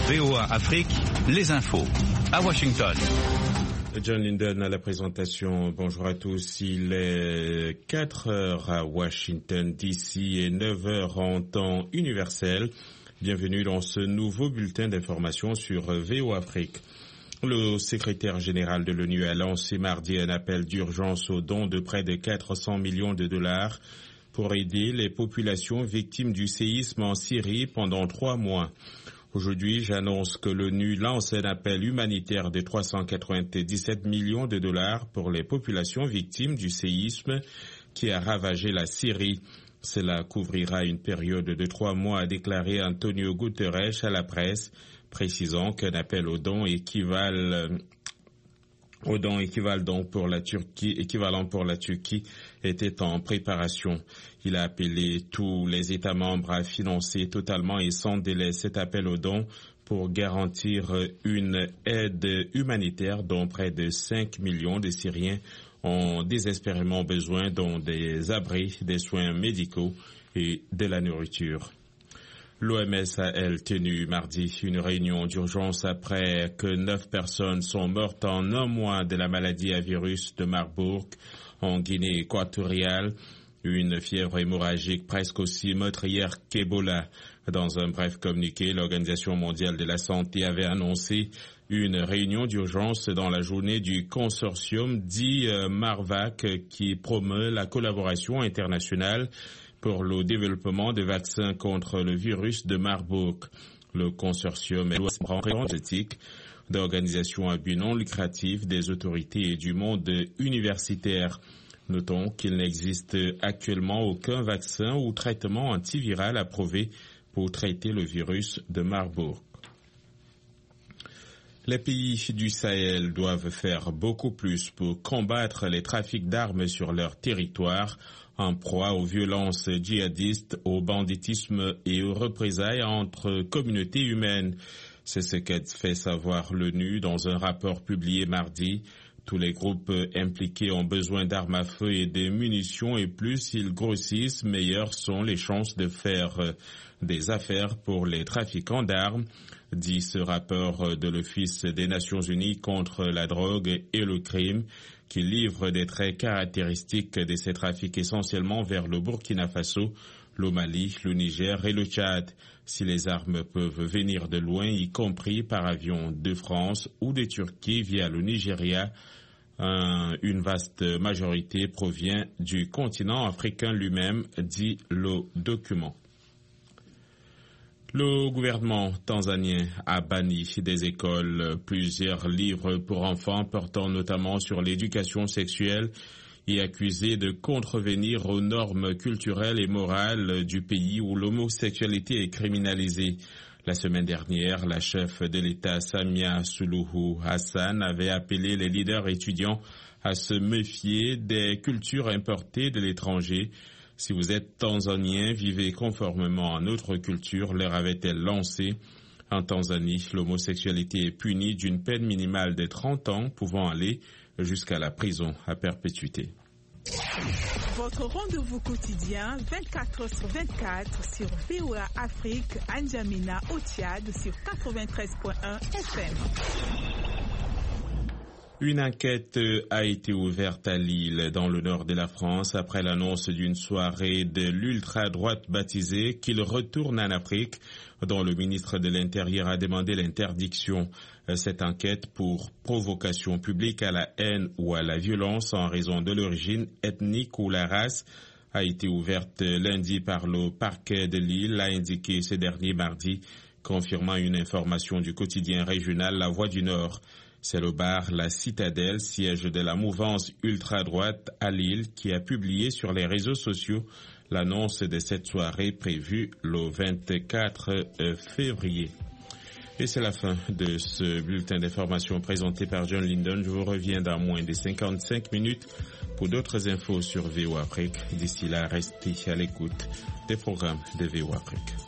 VOA Afrique, les infos. À Washington. John Linden à la présentation. Bonjour à tous. Il est 4 heures à Washington DC et 9 heures en temps universel. Bienvenue dans ce nouveau bulletin d'information sur VOA Afrique. Le secrétaire général de l'ONU a lancé mardi un appel d'urgence aux dons de près de 400 millions de dollars pour aider les populations victimes du séisme en Syrie pendant 3 mois. Aujourd'hui, j'annonce que l'ONU lance un appel humanitaire de 397 millions de dollars pour les populations victimes du séisme qui a ravagé la Syrie. Cela couvrira une période de 3 mois, a déclaré Antonio Guterres à la presse, précisant qu'un appel aux dons équivalent donc pour la Turquie était en préparation. Il a appelé tous les États membres à financer totalement et sans délai cet appel aux dons pour garantir une aide humanitaire dont près de 5 millions de Syriens ont désespérément besoin, dont des abris, des soins médicaux et de la nourriture. L'OMS a, elle, tenu mardi une réunion d'urgence après que 9 personnes sont mortes en 1 mois de la maladie à virus de Marburg en Guinée équatoriale. Une fièvre hémorragique presque aussi meurtrière qu'Ebola. Dans un bref communiqué, l'Organisation mondiale de la santé avait annoncé une réunion d'urgence dans la journée du consortium dit MARVAC qui promeut la collaboration internationale pour le développement de vaccins contre le virus de Marburg. Le consortium est d'organisations à but non lucratif, des autorités et du monde universitaire. Notons qu'il n'existe actuellement aucun vaccin ou traitement antiviral approuvé pour traiter le virus de Marburg. Les pays du Sahel doivent faire beaucoup plus pour combattre les trafics d'armes sur leur territoire, en proie aux violences djihadistes, au banditisme et aux représailles entre communautés humaines. C'est ce qu'a fait savoir l'ONU dans un rapport publié mardi. Tous les groupes impliqués ont besoin d'armes à feu et de munitions et plus ils grossissent, meilleures sont les chances de faire des affaires pour les trafiquants d'armes, dit ce rapport de l'Office des Nations Unies contre la drogue et le crime, qui livre des traits caractéristiques de ces trafics essentiellement vers le Burkina Faso, le Mali, le Niger et le Tchad. Si les armes peuvent venir de loin, y compris par avion de France ou de Turquie via le Nigeria, une vaste majorité provient du continent africain lui-même, dit le document. Le gouvernement tanzanien a banni des écoles plusieurs livres pour enfants portant notamment sur l'éducation sexuelle et accusé de contrevenir aux normes culturelles et morales du pays où l'homosexualité est criminalisée. La semaine dernière, la chef de l'État Samia Suluhu Hassan avait appelé les leaders étudiants à se méfier des cultures importées de l'étranger. Si vous êtes tanzanien, vivez conformément à notre culture, leur avait-elle lancé. En Tanzanie, l'homosexualité est punie d'une peine minimale de 30 ans, pouvant aller jusqu'à la prison à perpétuité. Votre rendez-vous quotidien 24/24 sur VOA Afrique, N'Djamena au Tchad sur 93.1 FM. Une enquête a été ouverte à Lille, dans le nord de la France, après l'annonce d'une soirée de l'ultra-droite baptisée qu'il retourne en Afrique, dont le ministre de l'Intérieur a demandé l'interdiction. Cette enquête pour provocation publique à la haine ou à la violence en raison de l'origine ethnique ou la race a été ouverte lundi par le parquet de Lille, l'a indiqué ce dernier mardi, confirmant une information du quotidien régional La Voix du Nord. C'est le bar La Citadelle, siège de la mouvance ultra-droite à Lille, qui a publié sur les réseaux sociaux l'annonce de cette soirée prévue le 24 février. Et c'est la fin de ce bulletin d'information présenté par John Linden. Je vous reviens dans moins de 55 minutes pour d'autres infos sur VOA Afrique. D'ici là, restez à l'écoute des programmes de VOA Afrique.